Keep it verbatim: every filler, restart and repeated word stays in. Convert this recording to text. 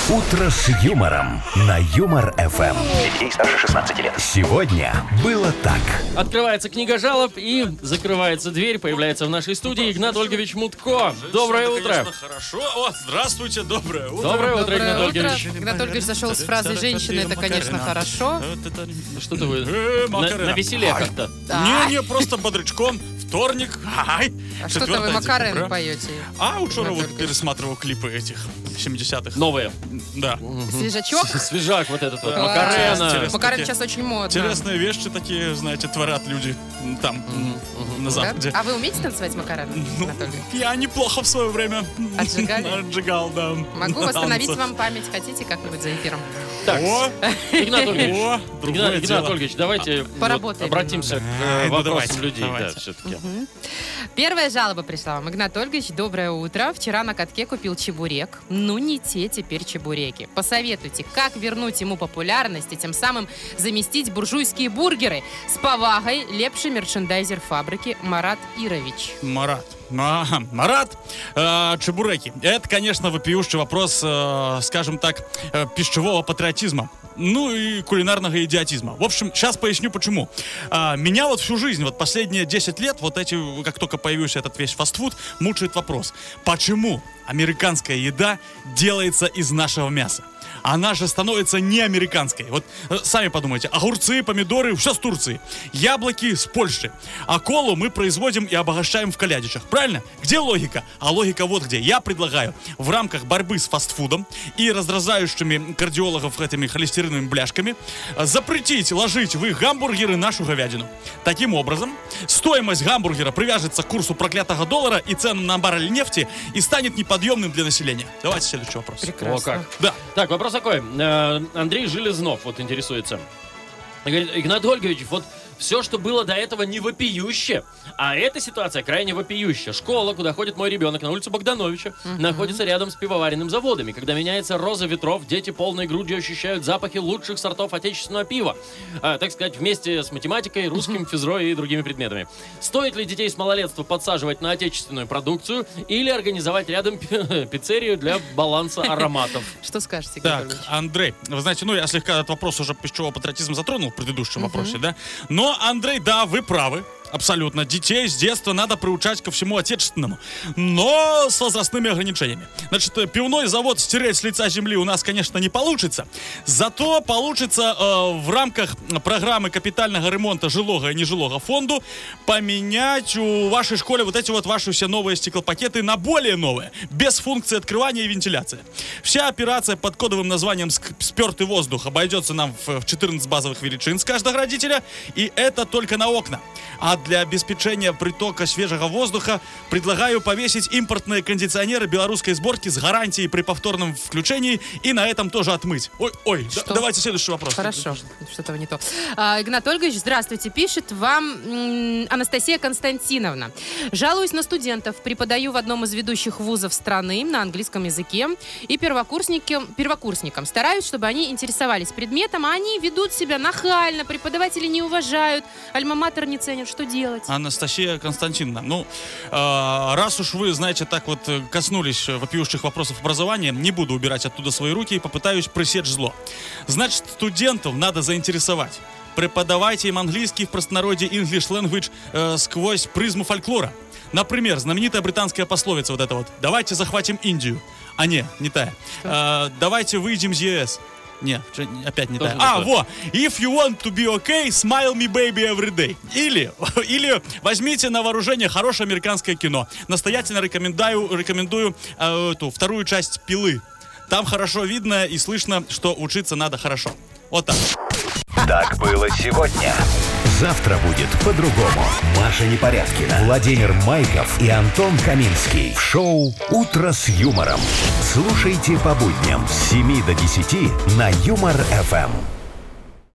«Утро с юмором» на Юмор-эф эм. Для детей старше шестнадцати лет. Сегодня было так. Открывается книга жалоб и закрывается дверь. Появляется в нашей студии Игнат Ольгович Мутко. Доброе утро. Конечно, хорошо. О, здравствуйте, доброе утро. Доброе утро, Доброе Игнат утро. Ольгович. Игнат Ольгович зашел с фразой «женщина» — это, конечно, хорошо. Что-то вы Э, на, Макарена. на веселе как-то. Не-не, просто бодрячком. Вторник. Ай. А что-то вы Макарен поете. А, учора вот Ольгович. пересматривал клипы этих семидесятых. Новые. Да. Свежачок. Свежак вот этот вот. Класс. Макарена. Интересно. Макарен такие сейчас очень модно. Интересные вещи такие, знаете, творят люди там, на Да? Западе. А вы умеете танцевать Макарена, Ну, Игнат Ольгович? я неплохо в свое время Отжигали? отжигал, да. Могу восстановить Танцы. вам память. Хотите как-нибудь за эфиром? Так, О, Игнат Ольгович. о, другое Игнат, Игнат дело. Ольгович, давайте вот Поработаем обратимся к э, Ай, ну вопросам давайте, людей. давайте. Да, все-таки. Первая жалоба пришла вам. Игнат Ольгович, доброе утро. Вчера на катке купил чебурек. Ну, не те теперь чебуреки. Посоветуйте, как вернуть ему популярность и тем самым заместить буржуйские бургеры. С повагой, лепший мерчендайзер фабрики Марат Ирович. Марат. Ага, Марат, э, чебуреки. Это, конечно, вопиющий вопрос, э, скажем так, э, пищевого патриотизма. Ну и кулинарного идиотизма. В общем, сейчас поясню почему. А, меня вот всю жизнь, вот последние десять лет, вот эти, как только появился этот весь фастфуд, мучает вопрос. Почему американская еда делается из нашего мяса? Она же становится не американской. Вот э, сами подумайте. Огурцы, помидоры, все с Турции. Яблоки с Польши. А колу мы производим и обогащаем в Калядичах. Правильно? Где логика? А логика вот где. Я предлагаю в рамках борьбы с фастфудом и раздражающими кардиологов этими холестериновыми бляшками э, запретить ложить в их гамбургеры нашу говядину. Таким образом, стоимость гамбургера привяжется к курсу проклятого доллара и ценам на баррель нефти и станет неподъемным для населения. Давайте следующий вопрос. О, как. Да. Так, вопрос такой. Э, Андрей Железнов вот интересуется. Говорит, Игнат Ольгович, вот все, что было до этого, не вопиюще, а эта ситуация крайне вопиющая. Школа, куда ходит мой ребенок, на улице Богдановича, uh-huh. находится рядом с пивоваренным заводами. Когда меняется роза ветров, дети полной грудью ощущают запахи лучших сортов отечественного пива. А, так сказать, вместе с математикой, русским, uh-huh. физро и другими предметами. Стоит ли детей с малолетства подсаживать на отечественную продукцию или организовать рядом пиццерию для баланса ароматов? Что скажете, Игнат Так, Ольгович? Андрей, вы знаете, ну я слегка этот вопрос уже пищевого патриотизма затронул в предыдущем вопросе, да? Но, Андрей, да, вы правы. Абсолютно. Детей с детства надо приучать ко всему отечественному. Но с возрастными ограничениями. Значит, пивной завод стереть с лица земли у нас, конечно, не получится. Зато получится э, в рамках программы капитального ремонта жилого и нежилого фонду поменять у вашей школе вот эти вот ваши все новые стеклопакеты на более новые. Без функции открывания и вентиляции. Вся операция под кодовым названием «Спертый воздух» обойдется нам в четырнадцать базовых величин с каждого родителя. И это только на окна. А для обеспечения притока свежего воздуха предлагаю повесить импортные кондиционеры белорусской сборки с гарантией при повторном включении и на этом тоже отмыть. Ой, ой, да, давайте следующий вопрос. Хорошо, что-то не то. А, Игнат Ольгович, здравствуйте, пишет вам м, Анастасия Константиновна. Жалуюсь на студентов, преподаю в одном из ведущих вузов страны на английском языке и первокурсникам, первокурсникам стараюсь, чтобы они интересовались предметом, а они ведут себя нахально, преподаватели не уважают, альма-матер не ценят. Что делать? Анастасия Константиновна, ну, э, раз уж вы, знаете, так вот э, коснулись вопиющих вопросов образования, не буду убирать оттуда свои руки и попытаюсь пресечь зло. Значит, студентов надо заинтересовать. Преподавайте им английский в простонародье English Language э, сквозь призму фольклора. Например, знаменитая британская пословица вот эта вот. Давайте захватим Индию. А не, не та. Э, давайте выйдем из ЕС. Не, опять не Тоже так. не А, то. во! If you want to be okay, smile me baby every day. Или, или возьмите на вооружение хорошее американское кино. Настоятельно рекомендую, рекомендую э, эту вторую часть «Пилы». Там хорошо видно и слышно, что учиться надо хорошо. Вот так. Так было сегодня. Завтра будет по-другому. Маша Непорядкина, Владимир Майков и Антон Каминский. В шоу «Утро с юмором». Слушайте по будням с семи до десяти на Юмор-эф эм.